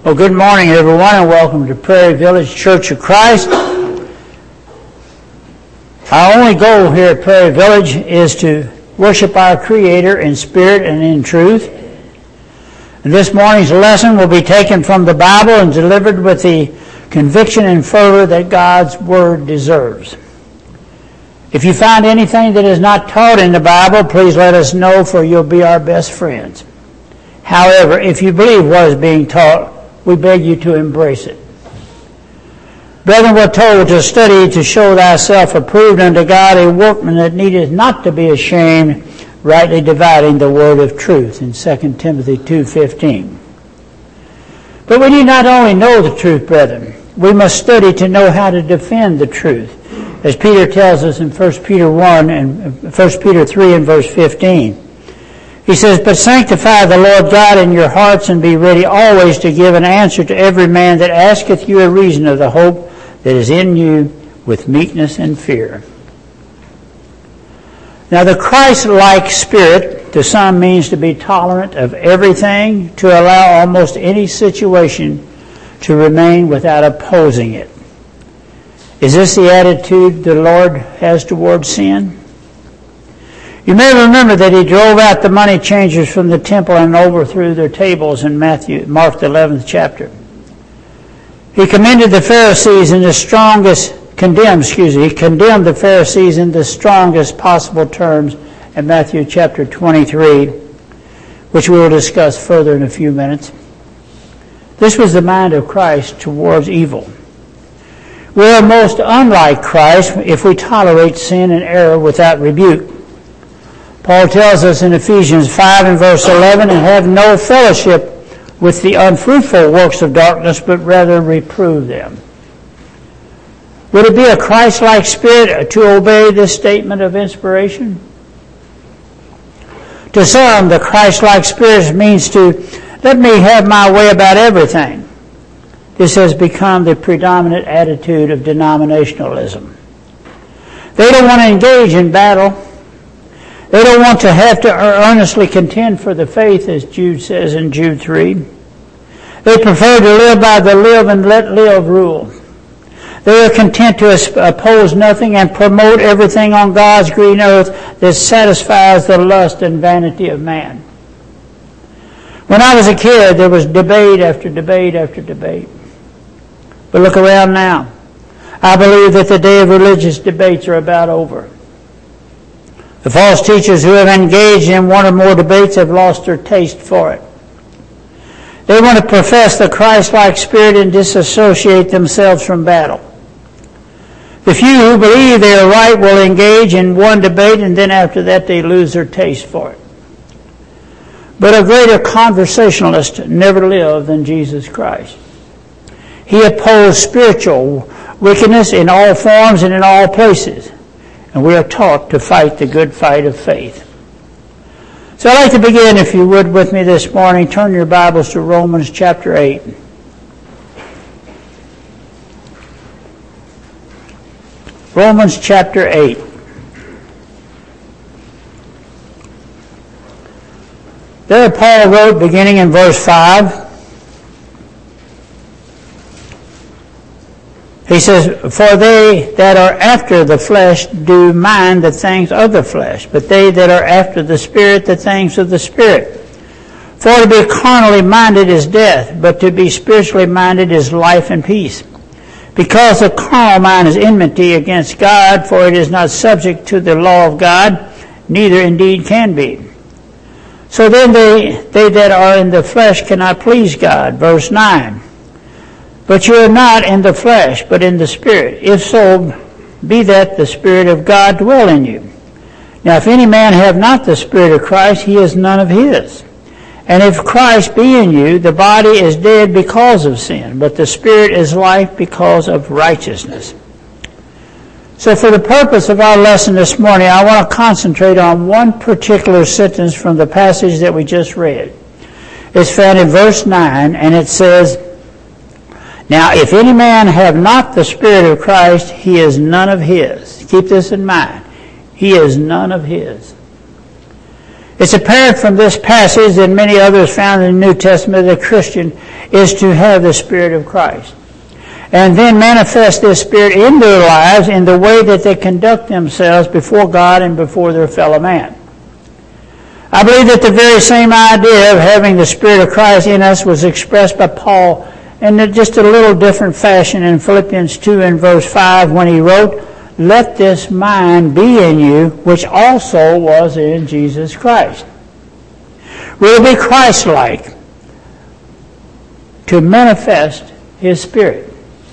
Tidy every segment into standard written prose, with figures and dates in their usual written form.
Well, good morning, everyone, and welcome to Prairie Village Church of Christ. Our only goal here at Prairie Village is to worship our Creator in spirit and in truth. And this morning's lesson will be taken from the Bible and delivered with the conviction and fervor that God's Word deserves. If you find anything that is not taught in the Bible, please let us know, for you'll be our best friends. However, if you believe what is being taught, we beg you to embrace it. Brethren, we're told to study to show thyself approved unto God, a workman that needeth not to be ashamed, rightly dividing the word of truth, in 2 Timothy 2:15. But we need not only know the truth, brethren, we must study to know how to defend the truth, as Peter tells us in 1 Peter 1 and 1 Peter 3 and verse 15. He says, "But sanctify the Lord God in your hearts, and be ready always to give an answer to every man that asketh you a reason of the hope that is in you, with meekness and fear." Now, the Christ-like spirit to some means to be tolerant of everything, to allow almost any situation to remain without opposing it. Is this the attitude the Lord has toward sin? You may remember that he drove out the money changers from the temple and overthrew their tables in Mark the 11th chapter. He condemned the Pharisees in the strongest possible terms in Matthew chapter 23, which we will discuss further in a few minutes. This was the mind of Christ towards evil. We are most unlike Christ if we tolerate sin and error without rebuke. Paul tells us in Ephesians 5 and verse 11, "And have no fellowship with the unfruitful works of darkness, but rather reprove them." Would it be a Christ-like spirit to obey this statement of inspiration? To some, the Christ-like spirit means to let me have my way about everything. This has become the predominant attitude of denominationalism. They don't want to engage in battle. They don't want to have to earnestly contend for the faith, as Jude says in Jude 3. They prefer to live by the live and let live rule. They are content to oppose nothing and promote everything on God's green earth that satisfies the lust and vanity of man. When I was a kid, there was debate after debate after debate. But look around now. I believe that the day of religious debates are about over. The false teachers who have engaged in one or more debates have lost their taste for it. They want to profess the Christ-like spirit and disassociate themselves from battle. The few who believe they are right will engage in one debate, and then after that they lose their taste for it. But a greater conversationalist never lived than Jesus Christ. He opposed spiritual wickedness in all forms and in all places. And we are taught to fight the good fight of faith. So I'd like to begin, if you would, with me this morning. Turn your Bibles to Romans chapter 8. Romans chapter 8. There Paul wrote, beginning in verse 5, he says, "For they that are after the flesh do mind the things of the flesh, but they that are after the Spirit the things of the Spirit. For to be carnally minded is death, but to be spiritually minded is life and peace. Because the carnal mind is enmity against God, for it is not subject to the law of God, neither indeed can be. So then they that are in the flesh cannot please God." Verse 9. "But you are not in the flesh, but in the Spirit, if so be that the Spirit of God dwell in you. Now if any man have not the Spirit of Christ, he is none of his. And if Christ be in you, the body is dead because of sin, but the Spirit is life because of righteousness." So for the purpose of our lesson this morning, I want to concentrate on one particular sentence from the passage that we just read. It's found in verse 9, and it says, "Now, if any man have not the Spirit of Christ, he is none of his." Keep this in mind. He is none of his. It's apparent from this passage and many others found in the New Testament that a Christian is to have the Spirit of Christ, and then manifest this Spirit in their lives in the way that they conduct themselves before God and before their fellow man. I believe that the very same idea of having the Spirit of Christ in us was expressed by Paul in just a little different fashion in Philippians 2 and verse 5 when he wrote, "Let this mind be in you, which also was in Jesus Christ." We'll be Christ-like to manifest His Spirit.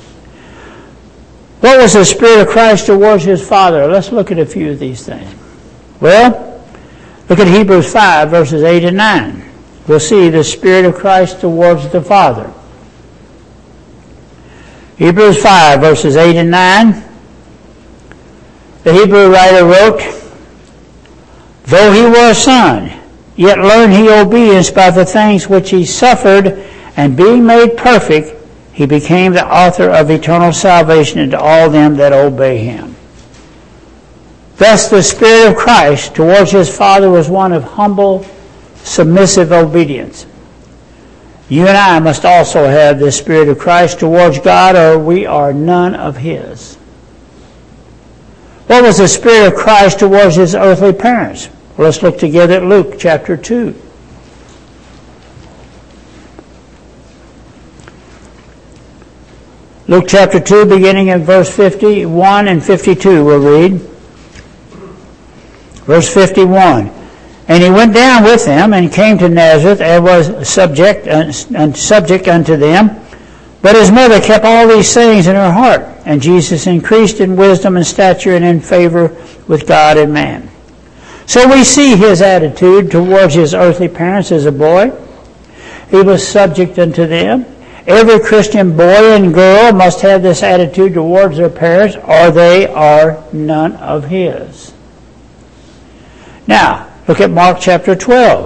What was the Spirit of Christ towards His Father? Let's look at a few of these things. Well, look at Hebrews 5, verses 8 and 9. We'll see the Spirit of Christ towards the Father. Hebrews 5, verses 8 and 9. The Hebrew writer wrote, "Though he were a son, yet learned he obedience by the things which he suffered, and being made perfect, he became the author of eternal salvation unto all them that obey him." Thus the Spirit of Christ towards His Father was one of humble, submissive obedience. You and I must also have the Spirit of Christ towards God, or we are none of His. What was the Spirit of Christ towards His earthly parents? Well, let's look together at Luke chapter 2. Luke chapter 2, beginning in verse 51 and 52, we'll read. Verse 51. "And he went down with them, and came to Nazareth, and was subject unto them. But his mother kept all these things in her heart. And Jesus increased in wisdom and stature and in favor with God and man." So we see his attitude towards his earthly parents as a boy. He was subject unto them. Every Christian boy and girl must have this attitude towards their parents, or they are none of His. Now, look at Mark chapter 12.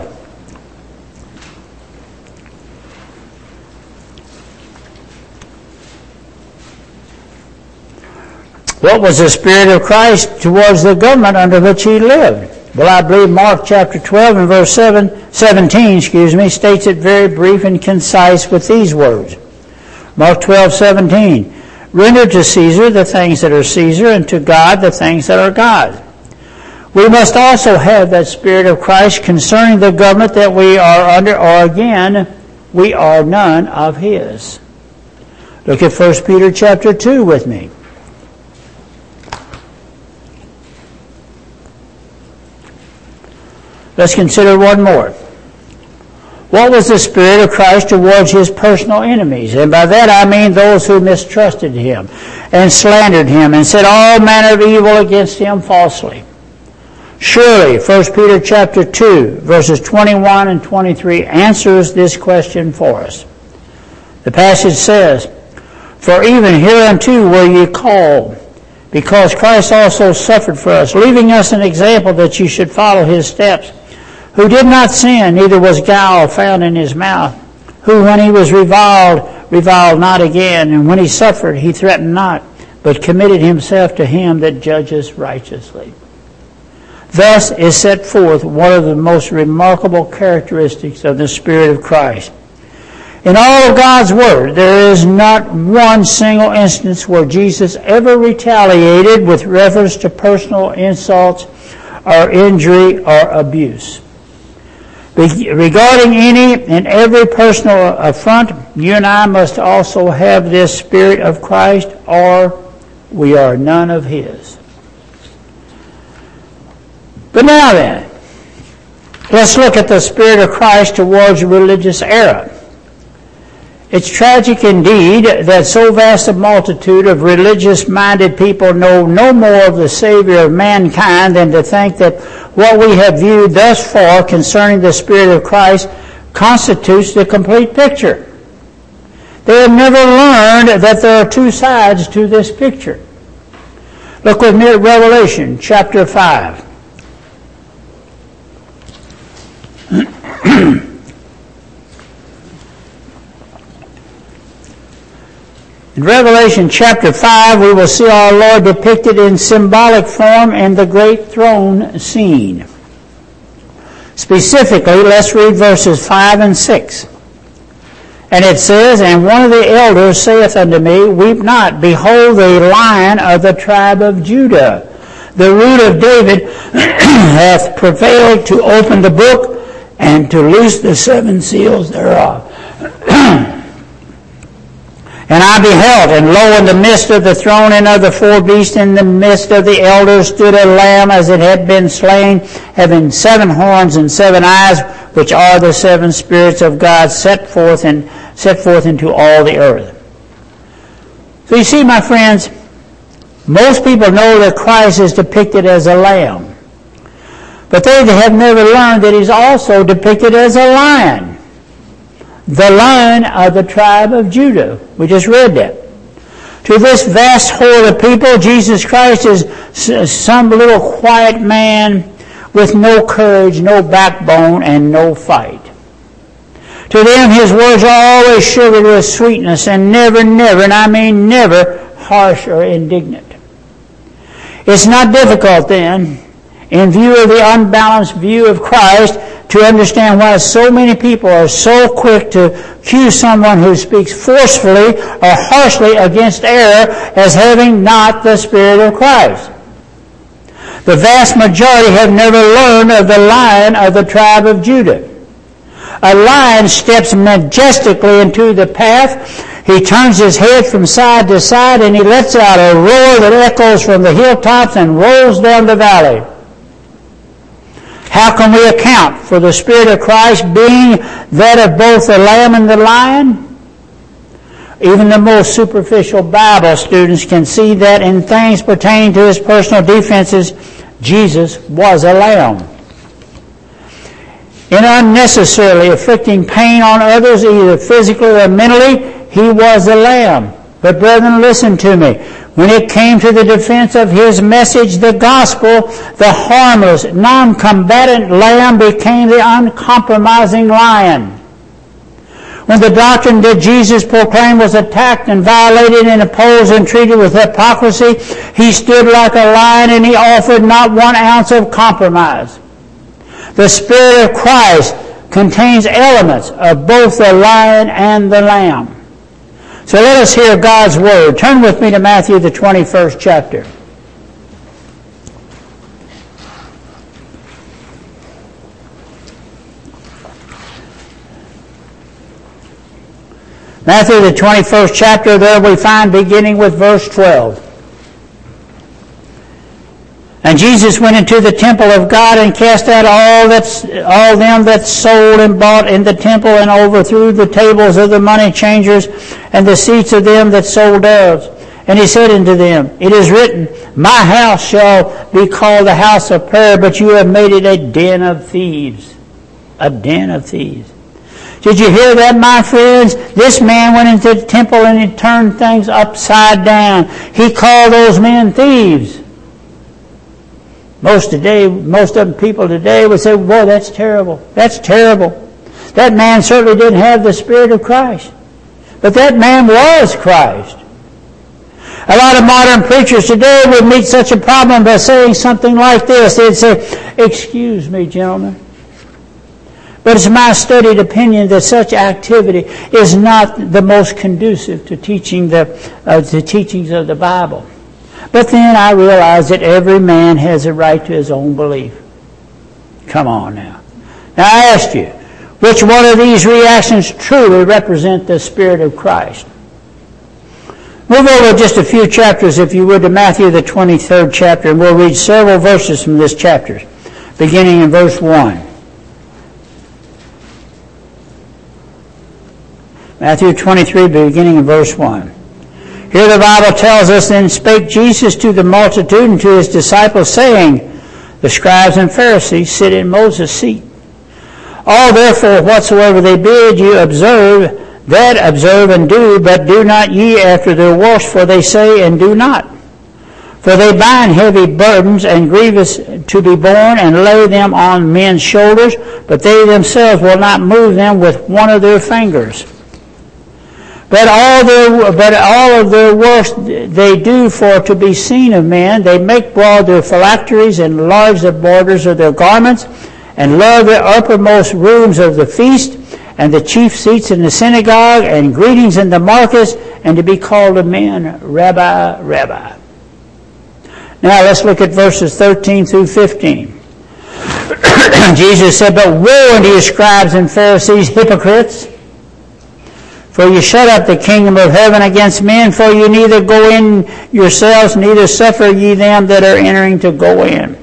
What was the Spirit of Christ towards the government under which He lived? Well, I believe Mark chapter 12 and verse 17 states it very brief and concise with these words. Mark 12:17. "Render to Caesar the things that are Caesar, and to God the things that are God's." We must also have that Spirit of Christ concerning the government that we are under, or again, we are none of His. Look at 1 Peter chapter 2 with me. Let's consider one more. What was the Spirit of Christ towards His personal enemies? And by that I mean those who mistrusted Him and slandered Him and said all manner of evil against Him falsely. Surely, 1 Peter chapter 2, verses 21 and 23 answers this question for us. The passage says, "For even hereunto were ye called, because Christ also suffered for us, leaving us an example that ye should follow His steps, who did not sin, neither was guile found in His mouth, who when He was reviled not again, and when He suffered, He threatened not, but committed Himself to Him that judges righteously." Thus is set forth one of the most remarkable characteristics of the Spirit of Christ. In all of God's Word, there is not one single instance where Jesus ever retaliated with reference to personal insults or injury or abuse. Regarding any and every personal affront, you and I must also have this Spirit of Christ, or we are none of His. But now then, let's look at the Spirit of Christ towards a religious era. It's tragic indeed that so vast a multitude of religious-minded people know no more of the Savior of mankind than to think that what we have viewed thus far concerning the Spirit of Christ constitutes the complete picture. They have never learned that there are two sides to this picture. Look with me at Revelation chapter 5. In Revelation chapter 5, we will see our Lord depicted in symbolic form in the great throne scene. Specifically, let's read verses 5 and 6. And it says, And one of the elders saith unto me, Weep not, behold, the Lion of the tribe of Judah, the root of David, hath prevailed to open the book and to loose the 7 seals thereof. And I beheld, and lo, in the midst of the throne and of the 4 beasts, in the midst of the elders, stood a lamb as it had been slain, having 7 horns and 7 eyes, which are the 7 spirits of God set forth into all the earth. So you see, my friends, most people know that Christ is depicted as a lamb, but they have never learned that he's also depicted as a lion. The Lion of the tribe of Judah. We just read that. To this vast horde of people, Jesus Christ is some little quiet man with no courage, no backbone, and no fight. To them, his words are always sugared with sweetness and never, and I mean never, harsh or indignant. It's not difficult then, in view of the unbalanced view of Christ, to understand why so many people are so quick to accuse someone who speaks forcefully or harshly against error as having not the Spirit of Christ. The vast majority have never learned of the Lion of the tribe of Judah. A lion steps majestically into the path. He turns his head from side to side and he lets out a roar that echoes from the hilltops and rolls down the valley. How can we account for the Spirit of Christ being that of both the Lamb and the Lion? Even the most superficial Bible students can see that in things pertaining to his personal defenses, Jesus was a lamb. In unnecessarily inflicting pain on others, either physically or mentally, he was a lamb. But brethren, listen to me. When it came to the defense of his message, the gospel, the harmless, non-combatant lamb became the uncompromising lion. When the doctrine that Jesus proclaimed was attacked and violated and opposed and treated with hypocrisy, he stood like a lion and he offered not 1 ounce of compromise. The Spirit of Christ contains elements of both the lion and the lamb. So let us hear God's Word. Turn with me to Matthew, the 21st chapter. Matthew, the 21st chapter, there we find beginning with verse 12. And Jesus went into the temple of God and cast out all them that sold and bought in the temple, and overthrew the tables of the money changers and the seats of them that sold doves. And he said unto them, It is written, My house shall be called the house of prayer, but you have made it a den of thieves. A den of thieves. Did you hear that, my friends? This man went into the temple and he turned things upside down. He called those men thieves. Most of people today would say, boy, that's terrible. That's terrible. That man certainly didn't have the Spirit of Christ. But that man was Christ. A lot of modern preachers today would meet such a problem by saying something like this. They'd say, excuse me, gentlemen, but it's my studied opinion that such activity is not the most conducive to teaching the teachings of the Bible. But then I realized that every man has a right to his own belief. Come on now. Now I asked you, which one of these reactions truly represent the Spirit of Christ? Move over just a few chapters, if you would, to Matthew, the 23rd chapter, and we'll read several verses from this chapter, beginning in verse 1. Matthew 23, beginning in verse 1. Here the Bible tells us, Then spake Jesus to the multitude and to his disciples, saying, The scribes and Pharisees sit in Moses' seat. All therefore whatsoever they bid you observe, that observe and do, but do not ye after their works, for they say and do not. For they bind heavy burdens and grievous to be borne, and lay them on men's shoulders, but they themselves will not move them with one of their fingers. But all of their works they do for to be seen of men. They make broad their phylacteries and enlarge the borders of their garments, and love the uppermost rooms of the feast, and the chief seats in the synagogue, and greetings in the markets, and to be called of men, Rabbi, Rabbi. Now let's look at verses 13 through 15. Jesus said, "But woe unto you, scribes and Pharisees, hypocrites! For you shut up the kingdom of heaven against men, for you neither go in yourselves, neither suffer ye them that are entering to go in.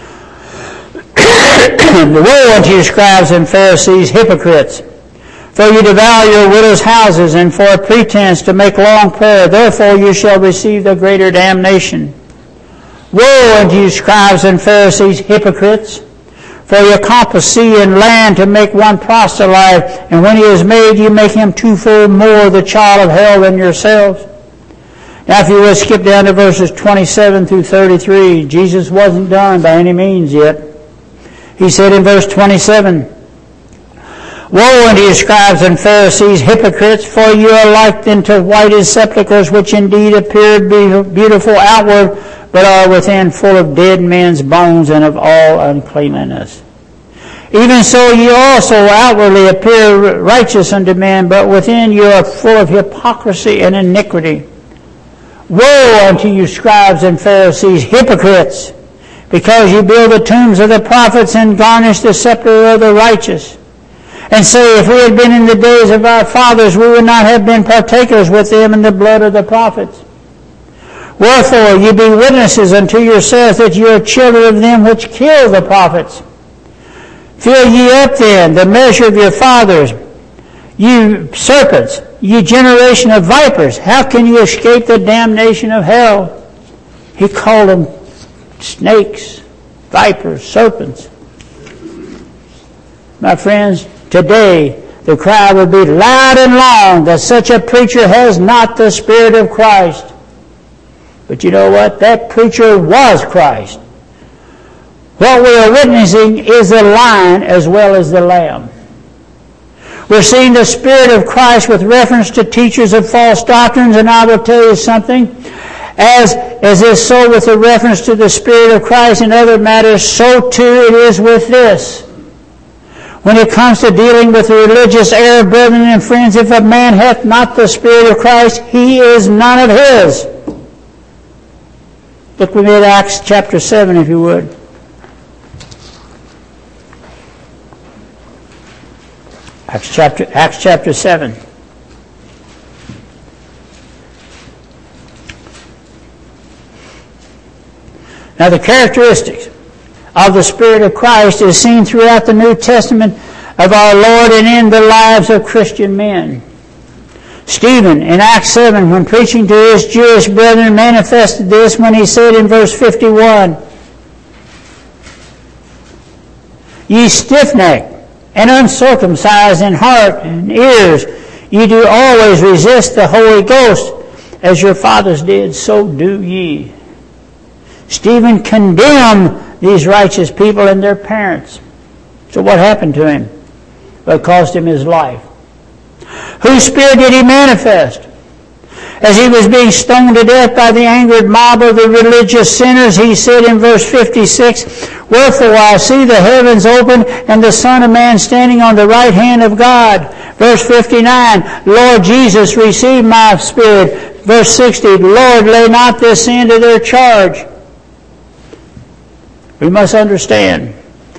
Woe unto you, scribes and Pharisees, hypocrites! For you devour your widows' houses, and for a pretense to make long prayer, therefore you shall receive the greater damnation. Woe unto you, scribes and Pharisees, hypocrites! For you compass sea and land to make one proselyte, and when he is made, you make him twofold more the child of hell than yourselves." Now if you would skip down to verses 27 through 33, Jesus wasn't done by any means yet. He said in verse 27, "Woe unto you, scribes and Pharisees, hypocrites! For you are like unto whited sepulchres, which indeed appear beautiful outward, but are within full of dead men's bones and of all uncleanness. Even so you also outwardly appear righteous unto men, but within you are full of hypocrisy and iniquity. Woe unto you, scribes and Pharisees, hypocrites! Because you build the tombs of the prophets and garnish the scepter of the righteous, and say, if we had been in the days of our fathers, we would not have been partakers with them in the blood of the prophets. Wherefore ye be witnesses unto yourselves that ye are children of them which kill the prophets. Fill ye up then the measure of your fathers, you serpents, ye generation of vipers. How can you escape the damnation of hell?" He called them snakes, vipers, serpents. My friends, today the cry would be loud and long that such a preacher has not the Spirit of Christ. But you know what? That preacher was Christ. What we are witnessing is the lion as well as the lamb. We're seeing the Spirit of Christ with reference to teachers of false doctrines, and I will tell you something. As is so with the reference to the Spirit of Christ in other matters, so too it is with this. When it comes to dealing with the religious error, brethren and friends, if a man hath not the Spirit of Christ, he is none of his. Look with me at Acts chapter 7, if you would. Acts chapter 7. Now the characteristics of the Spirit of Christ is seen throughout the New Testament of our Lord and in the lives of Christian men. Stephen, in Acts 7, when preaching to his Jewish brethren, manifested this when he said in verse 51, "Ye stiff-necked and uncircumcised in heart and ears, ye do always resist the Holy Ghost, as your fathers did, so do ye." Stephen condemned these righteous people and their parents. So what happened to him? Well, it cost him his life. Whose spirit did he manifest? As he was being stoned to death by the angered mob of the religious sinners, he said in verse 56, "Wherefore I see the heavens open and the Son of Man standing on the right hand of God." Verse 59, "Lord Jesus, receive my spirit." Verse 60, "Lord, lay not this sin to their charge." We must understand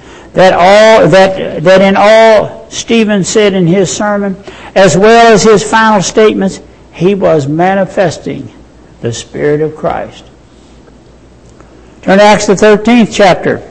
that in all Stephen said in his sermon, as well as his final statements, he was manifesting the Spirit of Christ. Turn to Acts the 13th chapter.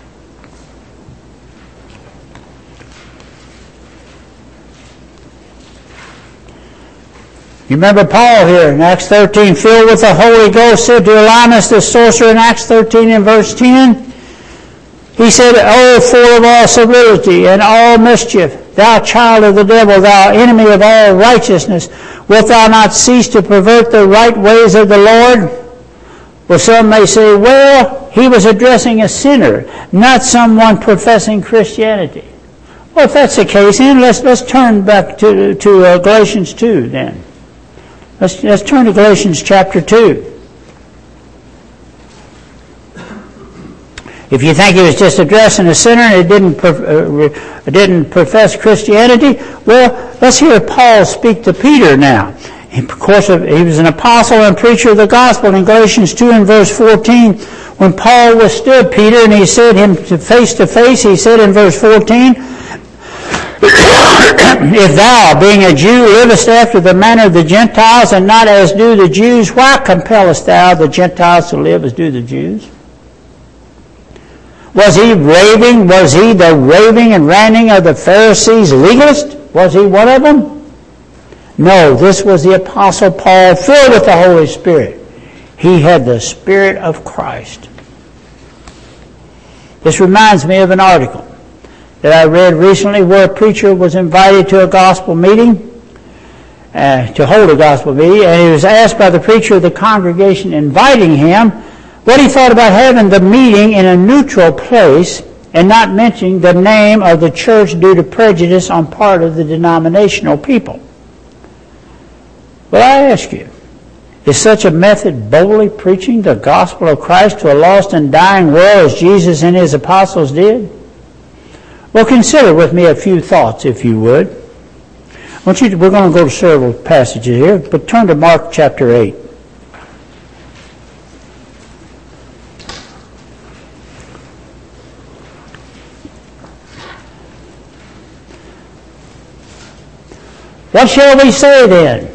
You remember Paul here in Acts 13, filled with the Holy Ghost, said to Elymas the sorcerer in Acts 13 and verse 10, he said, "O full of all servility and all mischief, thou child of the devil, thou enemy of all righteousness, wilt thou not cease to pervert the right ways of the Lord?" Well, some may say, well, he was addressing a sinner, not someone professing Christianity. Well, if that's the case, then let's turn back to Galatians 2 then. Let's turn to Galatians chapter 2. If you think he was just addressing a sinner and it didn't profess Christianity, well, let's hear Paul speak to Peter now. Of course, he was an apostle and preacher of the gospel. In Galatians 2 and verse 14, when Paul withstood Peter and he said him face to face, he said in verse 14, if thou, being a Jew, livest after the manner of the Gentiles and not as do the Jews, why compellest thou the Gentiles to live as do the Jews? Was he raving? Was he the raving and ranting of the Pharisees legalist? Was he one of them? No, this was the Apostle Paul, filled with the Holy Spirit. He had the Spirit of Christ. This reminds me of an article that I read recently where a preacher was invited to a gospel meeting, to hold a gospel meeting, and he was asked by the preacher of the congregation inviting him what he thought about having the meeting in a neutral place and not mentioning the name of the church due to prejudice on part of the denominational people. But I ask you, is such a method boldly preaching the gospel of Christ to a lost and dying world as Jesus and his apostles did? Well, consider with me a few thoughts, if you would. We're going to go to several passages here, but turn to Mark chapter 8. What shall we say then?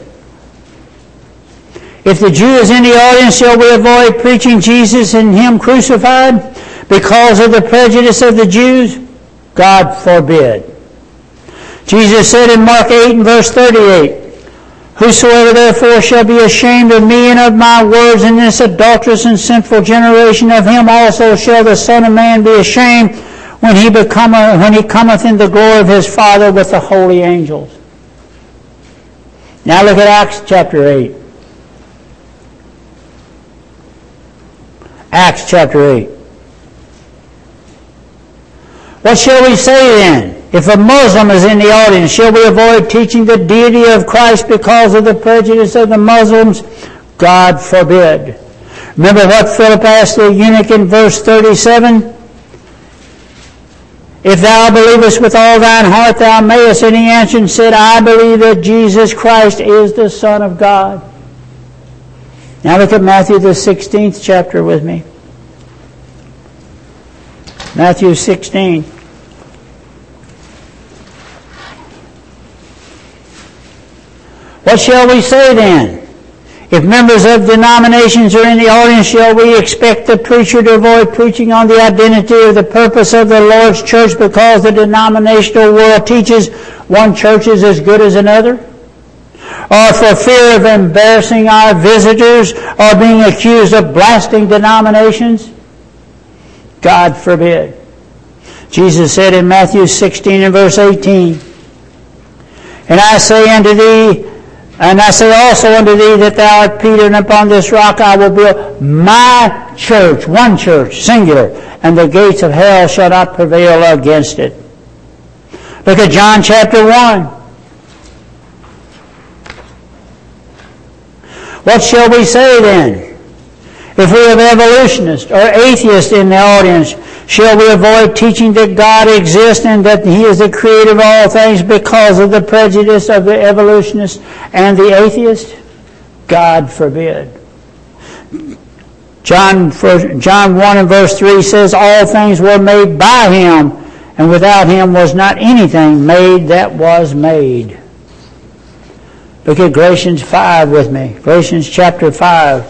If the Jew is in the audience, shall we avoid preaching Jesus and him crucified because of the prejudice of the Jews? God forbid. Jesus said in Mark 8 and verse 38, whosoever therefore shall be ashamed of me and of my words in this adulterous and sinful generation, of him also shall the Son of Man be ashamed when he cometh in the glory of his Father with the holy angels. Now look at Acts chapter 8. Acts chapter 8. What shall we say then? If a Muslim is in the audience, shall we avoid teaching the deity of Christ because of the prejudice of the Muslims? God forbid. Remember what Philip asked the eunuch in verse 37? If thou believest with all thine heart, thou mayest. And he answered and said, I believe that Jesus Christ is the Son of God. Now look at Matthew the 16th chapter with me. Matthew 16. What shall we say then? If members of denominations are in the audience, shall we expect the preacher to avoid preaching on the identity or the purpose of the Lord's church because the denominational world teaches one church is as good as another? Or for fear of embarrassing our visitors or being accused of blasting denominations? God forbid. Jesus said in Matthew 16 and verse 18, And I say also unto thee that thou art Peter, and upon this rock I will build my church, one church, singular, and the gates of hell shall not prevail against it. Look at John chapter 1. What shall we say then? If we have evolutionists or atheists in the audience, shall we avoid teaching that God exists and that he is the creator of all things because of the prejudice of the evolutionist and the atheist? God forbid. John 1 and verse 3 says, All things were made by him, and without him was not anything made that was made. Look at Galatians 5 with me. Galatians chapter 5.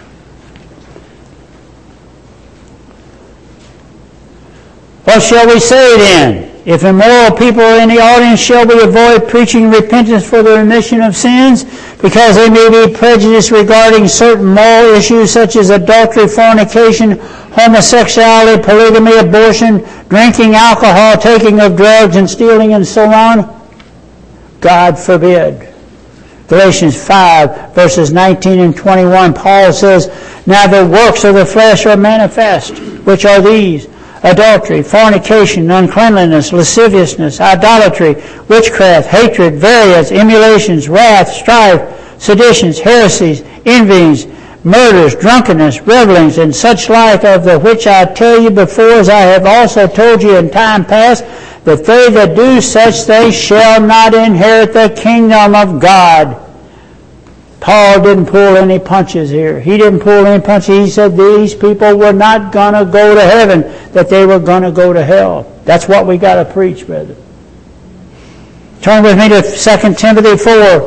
What shall we say then? If immoral people are in the audience, shall we avoid preaching repentance for the remission of sins because they may be prejudiced regarding certain moral issues such as adultery, fornication, homosexuality, polygamy, abortion, drinking alcohol, taking of drugs, and stealing, and so on? God forbid. Galatians 5, verses 19 and 21, Paul says, Now the works of the flesh are manifest, which are these: adultery, fornication, uncleanliness, lasciviousness, idolatry, witchcraft, hatred, variance, emulations, wrath, strife, seditions, heresies, envyings, murders, drunkenness, revelings, and such like, of the which I tell you before, as I have also told you in time past, that they that do such things shall not inherit the kingdom of God. Paul didn't pull any punches here. He didn't pull any punches. He said these people were not going to go to heaven, that they were going to go to hell. That's what we got to preach, brother. Turn with me to 2 Timothy 4.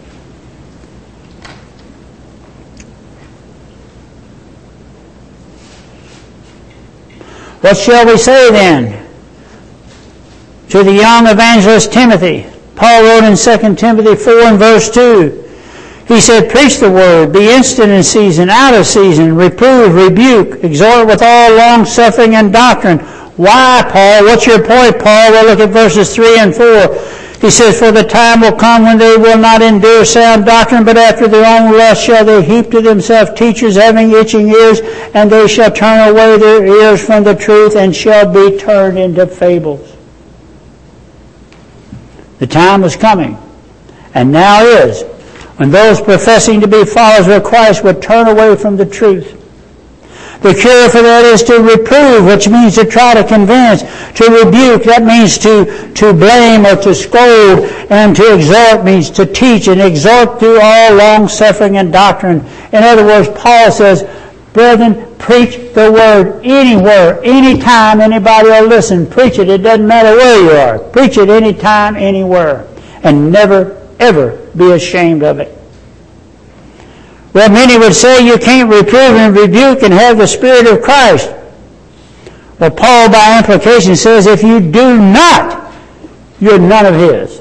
What shall we say then to the young evangelist Timothy? Paul wrote in 2 Timothy 4 and verse 2. He said, preach the word, be instant in season, out of season, reprove, rebuke, exhort with all long-suffering and doctrine. Why, Paul? What's your point, Paul? Well, look at verses 3 and 4. He says, for the time will come when they will not endure sound doctrine, but after their own lust shall they heap to themselves teachers having itching ears, and they shall turn away their ears from the truth, and shall be turned into fables. The time was coming, and now is, when those professing to be followers of Christ would turn away from the truth. The cure for that is to reprove, which means to try to convince. To rebuke, that means to blame or to scold. And to exhort means to teach and exhort through all long-suffering and doctrine. In other words, Paul says, brethren, preach the word anywhere, anytime anybody will listen. Preach it. It doesn't matter where you are. Preach it anytime, anywhere. And never, ever be ashamed of it. Well, many would say you can't reprove and rebuke and have the Spirit of Christ. Well, Paul, by implication, says if you do not, you're none of His.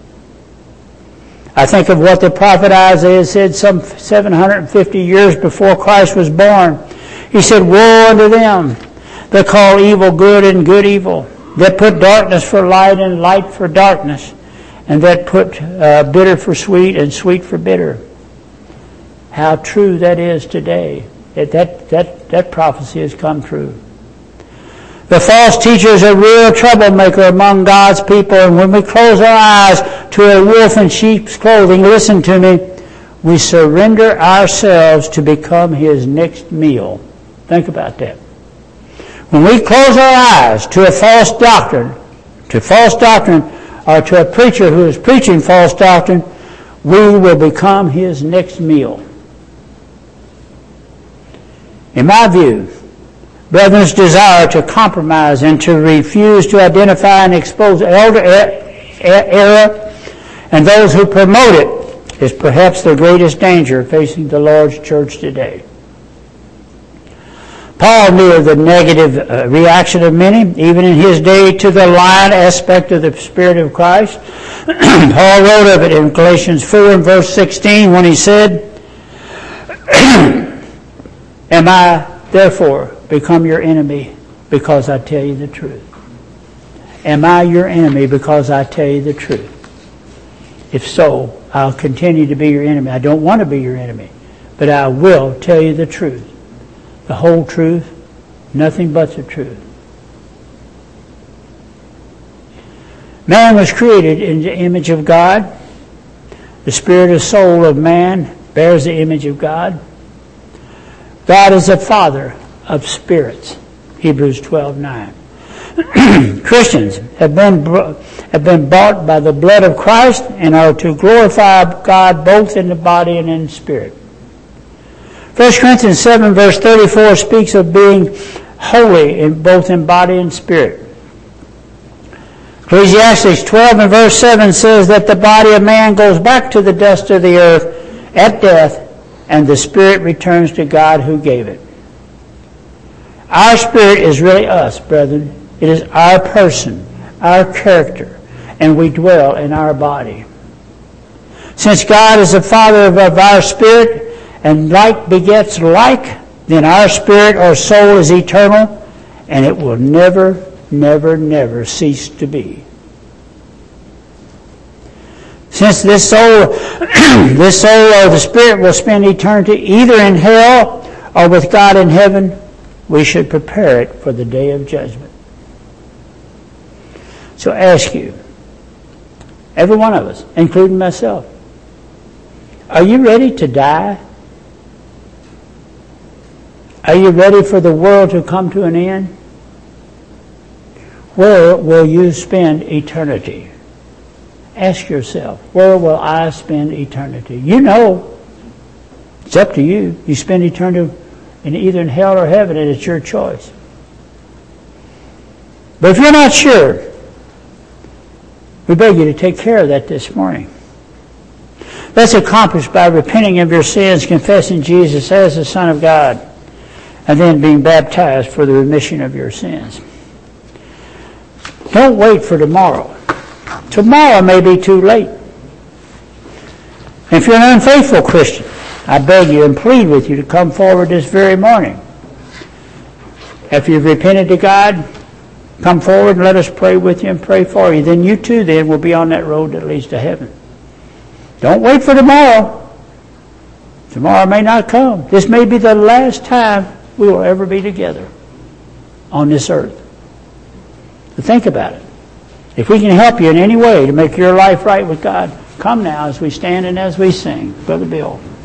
I think of what the prophet Isaiah said some 750 years before Christ was born. He said, woe unto them that call evil good and good evil, that put darkness for light and light for darkness, and that put bitter for sweet and sweet for bitter. How true that is today. That prophecy has come true. The false teacher is a real troublemaker among God's people, and when we close our eyes to a wolf in sheep's clothing, listen to me, we surrender ourselves to become his next meal. Think about that. When we close our eyes to a false doctrine, or to a preacher who is preaching false doctrine, we will become his next meal. In my view, brethren's desire to compromise and to refuse to identify and expose elder error and those who promote it is perhaps the greatest danger facing the Lord's church today. Paul knew of the negative reaction of many, even in his day, to the lying aspect of the Spirit of Christ. Paul wrote of it in Galatians 4 and verse 16 when he said, am I therefore become your enemy because I tell you the truth? Am I your enemy because I tell you the truth? If so, I'll continue to be your enemy. I don't want to be your enemy, but I will tell you the truth. The whole truth, nothing but the truth. Man was created in the image of God. The spirit and soul of man bears the image of God. God is the Father of spirits. Hebrews 12:9. Christians have been bought by the blood of Christ and are to glorify God both in the body and in spirit. 1 Corinthians 7 verse 34 speaks of being holy both in body and spirit. Ecclesiastes 12 and verse 7 says that the body of man goes back to the dust of the earth at death, and the spirit returns to God who gave it. Our spirit is really us, brethren. It is our person, our character, and we dwell in our body. Since God is the Father of our spirit, and like begets like, then our spirit or soul is eternal, and it will never, never, never cease to be. Since this soul or the spirit will spend eternity either in hell or with God in heaven, we should prepare it for the day of judgment. So I ask you, every one of us, including myself, are you ready to die? Are you ready for the world to come to an end? Where will you spend eternity? Ask yourself, where will I spend eternity? You know. It's up to you. You spend eternity either in hell or heaven, and it's your choice. But if you're not sure, we beg you to take care of that this morning. That's accomplished by repenting of your sins, confessing Jesus as the Son of God, and then being baptized for the remission of your sins. Don't wait for tomorrow. Tomorrow may be too late. If you're an unfaithful Christian, I beg you and plead with you to come forward this very morning. After you've repented to God, come forward and let us pray with you and pray for you. Then you too then will be on that road that leads to heaven. Don't wait for tomorrow. Tomorrow may not come. This may be the last time we will ever be together on this earth. So think about it. If we can help you in any way to make your life right with God, come now as we stand and as we sing. Brother Bill.